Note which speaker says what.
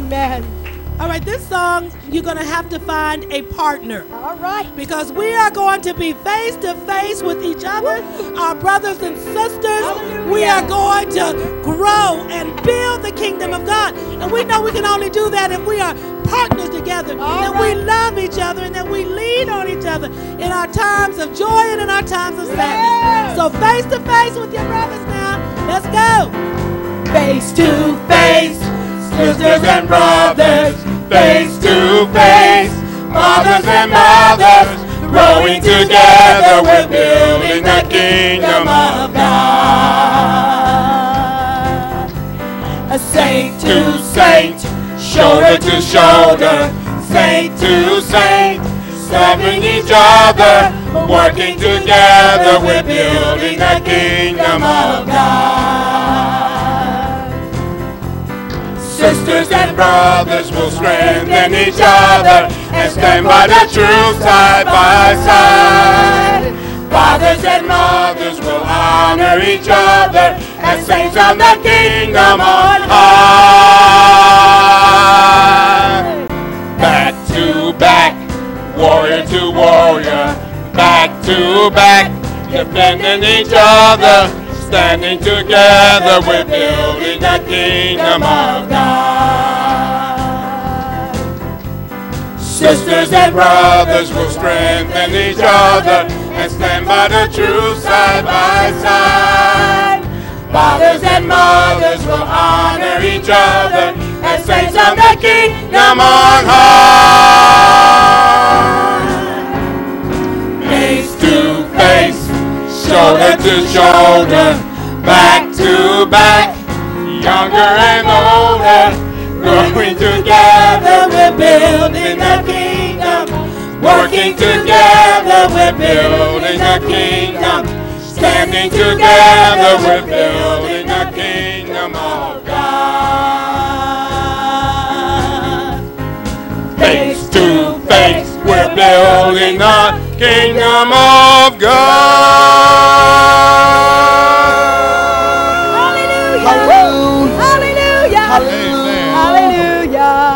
Speaker 1: Amen.
Speaker 2: All right, this song, you're going to have to find a partner.
Speaker 1: All right.
Speaker 2: Because we are going to be face to face with each other, our brothers and sisters.
Speaker 1: Hallelujah.
Speaker 2: We are going to grow and build the kingdom of God. And we know we can only do that if we are partners together, that we love each other, and that we lean on each other in our times of joy and in our times of sadness. So face to face with your brothers now. Let's go.
Speaker 1: Face to face, sisters and brothers. Face to face, fathers and mothers. Growing together, we're building the kingdom of God. A saint to saint, shoulder to shoulder, saint to saint, serving each other, working together, we're building the kingdom of God. Sisters and brothers will strengthen each other and stand by the truth side by side. Fathers and mothers will honor each other as saints of the kingdom on high. Back to back, warrior to warrior, back to back, defending each other, standing together, we're building the kingdom of God. Sisters and brothers will strengthen each other and stand by the truth side by side. Fathers and mothers will honor each other as saints of the kingdom on high. Face to face, shoulder to shoulder, back to back, younger and older, growing together, we're building the kingdom, working together, we're building the kingdom, standing together, we're building the kingdom of God. Face to face, we're building the kingdom of God.